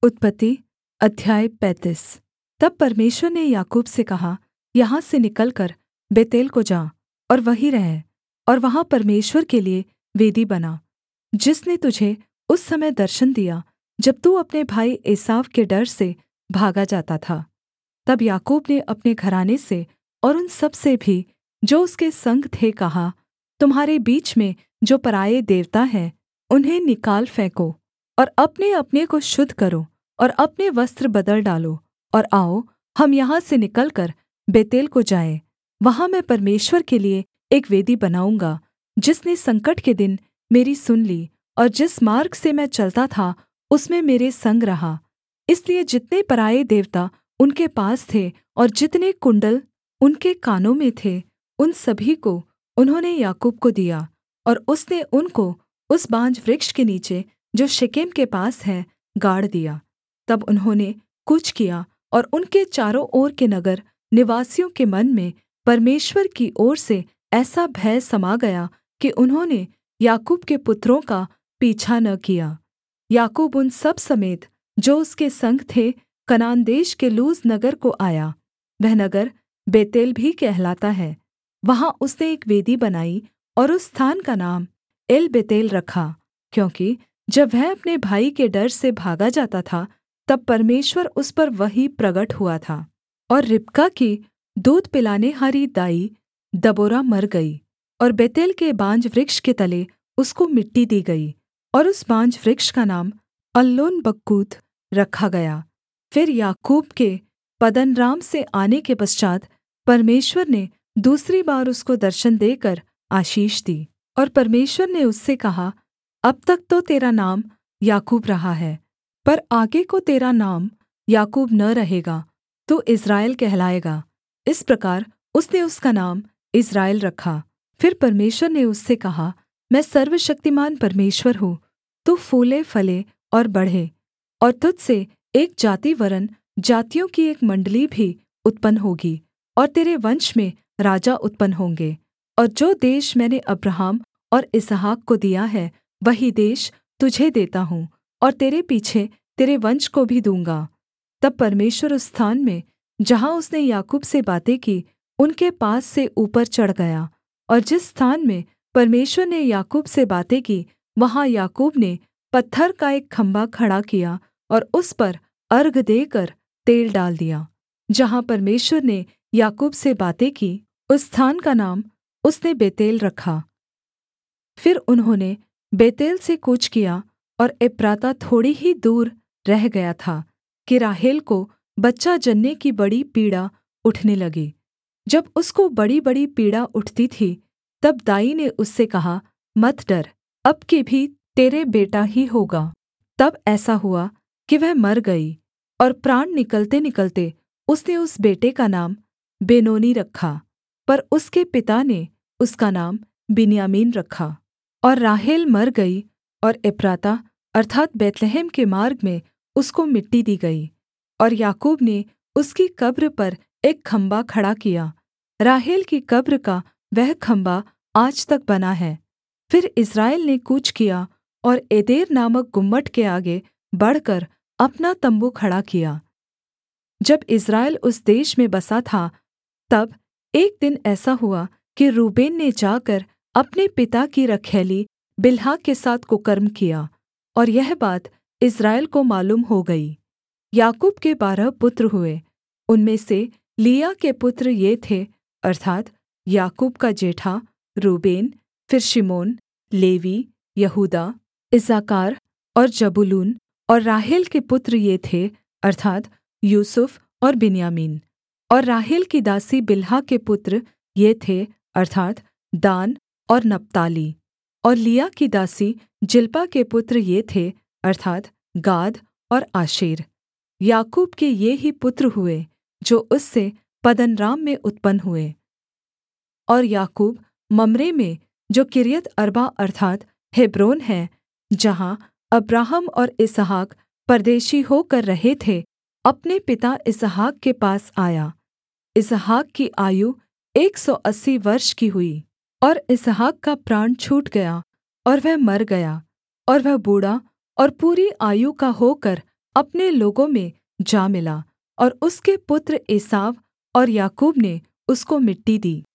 उत्पत्ति अध्याय 35। तब परमेश्वर ने याकूब से कहा, यहाँ से निकलकर बेतेल को जा और वहीं रह, और वहाँ परमेश्वर के लिये वेदी बना, जिसने तुझे उस समय दर्शन दिया जब तू अपने भाई एसाव के डर से भागा जाता था। तब याकूब ने अपने घराने से और उन सब से भी जो उसके संग थे कहा, तुम्हारे बीच में जो पराए देवता हैं, उन्हें निकाल फेंको और अपने-अपने को शुद्ध करो और अपने वस्त्र बदल डालो, और आओ हम यहाँ से निकलकर बेतेल को जाएँ। वहाँ मैं परमेश्वर के लिये एक वेदी बनाऊँगा, जिसने संकट के दिन मेरी सुन ली और जिस मार्ग से मैं चलता था उसमें मेरे संग रहा। इसलिए जितने पराए देवता उनके पास थे और जितने कुण्डल उनके कानों में थे, उन सभी को उन्होंने याकूब को दिया, और उसने उनको उस बांज वृक्ष के नीचे जो शेकेम के पास है गाड़ दिया। तब उन्होंने कूच किया, और उनके चारों ओर के नगर निवासियों के मन में परमेश्वर की ओर से ऐसा भय समा गया कि उन्होंने याकूब के पुत्रों का पीछा न किया। याकूब उन सब समेत जो उसके संग थे कनान देश के लूज नगर को आया। वह नगर बेतेल भी कहलाता है। वहाँ उसने एक वेदी बनाई और उस स्थान का नाम एल बेतेल रखा, क्योंकि जब वह अपने भाई के डर से भागा जाता था, तब परमेश्वर उस पर वहीं प्रगट हुआ था। और रिबका की दूध पिलानेहारी दाई दबोरा मर गई, और बेतेल के बांज वृक्ष के तले उसको मिट्टी दी गई, और उस बांज वृक्ष का नाम अल्लोन-बक्कूत रखा गया। फिर याकूब के पद्दनराम से आने के पश्चात् परमेश्वर ने दूसरी बार उसको दर्शन देकर आशीष दी, और परमेश्वर ने उससे कहा, अब तक तो तेरा नाम याकूब रहा है, पर आगे को तेरा नाम याकूब न रहेगा, तू इस्राएल कहलाएगा। इस प्रकार उसने उसका नाम इस्राएल रखा। फिर परमेश्वर ने उससे कहा, मैं सर्वशक्तिमान परमेश्वर हूँ, तू फूले-फले और बढ़े, और तुझ से एक जाति वरन् जातियों की एक मण्डली भी उत्पन्न होगी, और तेरे वंश में राजा उत्पन्न होंगे। और जो देश मैंने अब्राहम और इसहाक को दिया है, वही देश तुझे देता हूँ, और तेरे पीछे तेरे वंश को भी दूँगा। तब परमेश्वर उस स्थान में जहाँ उसने याकूब से बातें की, उनके पास से ऊपर चढ़ गया, और जिस स्थान में परमेश्वर ने याकूब से बातें की, वहाँ याकूब ने पत्थर का एक खम्भा खड़ा किया और उस पर अर्घ देकर तेल डाल दिया। जहाँ परमेश्वर ने याकूब से बातें की, उस स्थान का नाम उसने बेतेल रखा। फिर उन्होंने बेतेल से कूच किया, और एप्राता थोड़ी ही दूर रह गया था कि राहेल को बच्चा जनने की बड़ी पीड़ा उठने लगी। जब उसको बड़ी-बड़ी पीड़ा उठती थी, तब दाई ने उससे कहा, मत डर, अब की भी तेरे बेटा ही होगा। तब ऐसा हुआ कि वह मर गई, और प्राण निकलते-निकलते उसने उस बेटे का नाम बेनोनी रखा, पर उसके पिता ने उसका नाम बिन्यामीन रखा। और राहेल मर गई, और एप्राता अर्थात् बैतलहम के मार्ग में उसको मिट्टी दी गई, और याकूब ने उसकी कब्र पर एक खम्भा खड़ा किया। राहेल की कब्र का वह खम्भा आज तक बना है। फिर इस्राएल ने कूच किया और एदेर नामक गुम्मट के आगे बढ़कर अपना तम्बू खड़ा किया। जब इस्राएल उस देश में बसा था, तब एक दिन ऐसा हुआ कि रूबेन ने जाकर अपने पिता की रखैली बिल्हा के साथ कुकर्म किया, और यह बात इस्राएल को मालूम हो गई। याकूब के 12 पुत्र हुए। उनमें से लिआ के पुत्र ये थे, अर्थात् याकूब का जेठा रूबेन, फिर शिमोन, लेवी, यहूदा, इस्साकार और जबूलून। और राहेल के पुत्र ये थे, अर्थात् यूसुफ और बिन्यामीन। और राहेल की दासी बिल्हा के पुत्र ये थे, अर्थात् दान और नप्ताली। और लिआ की दासी जिल्पा के पुत्र ये थे, अर्थात् गाद और आशेर। याकूब के ये ही पुत्र हुए जो उससे पद्दनराम में उत्पन्न हुए। और याकूब मम्रे में जो किर्यत अर्बा अर्थात् हेब्रोन है, जहाँ अब्राहम और इसहाक परदेशी होकर रहे थे, अपने पिता इसहाक के पास आया। इसहाक की आयु 180 वर्ष की हुई, और इसहाक का प्राण छूट गया और वह मर गया, और वह बूढ़ा और पूरी आयु का होकर अपने लोगों में जा मिला और उसके पुत्र एसाव और याकूब ने उसको मिट्टी दी